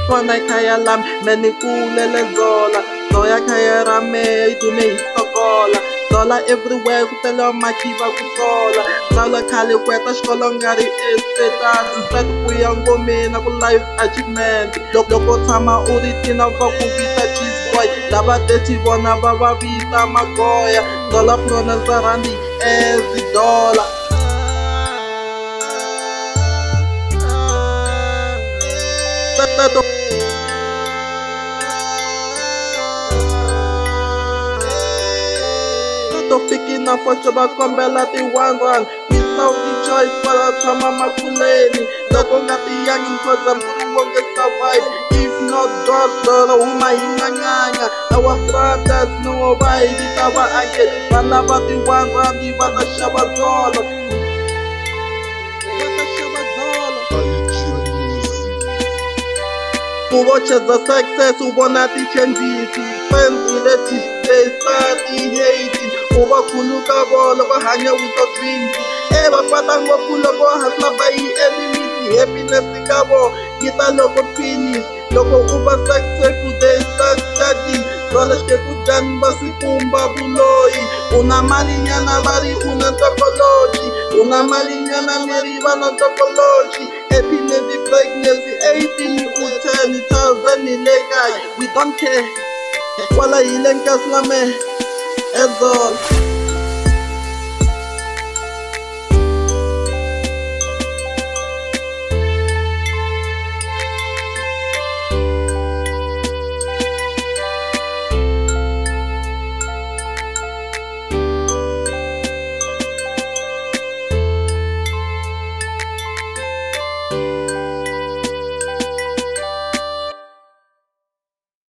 khona ekhaya lami menikulele zola zoya khaya rame idume hisokola zola everywhere kutele makhiva kusola zala khale kweta xikolo nga ri estatus instead ku ya ngomeni ku life achievement loko tshama u ri tina va ku vita cheese boy lava tethi vona va va vita magoya zola pronounce randi every dollar tofikina foxo va kombela ti-1 without ti-choice va tshama makuleni loko nga tiyangi nkhoza mkulu wonge survive if not God dolo huma hi nganganya our brothers no va hi vita vaakeli va lava ti-1 va ta xava zolo ku vocheza success u vona ti-changes friends relatives they start hating u va khuluka vona va hanya without dreams va kwata ngopfu loko hasla va yi elimiti happiness ka vona yi ta loko finish loko u va successful they start judging swala xikekudani va swi pumba vuloyi u na malinyana va ri u na ntokoloji u na malinyana mi ri va na ntokoloji happiness pregnancy 18 u 10,000 hi le kaya we don't care kwala hi le nkasilame ezolo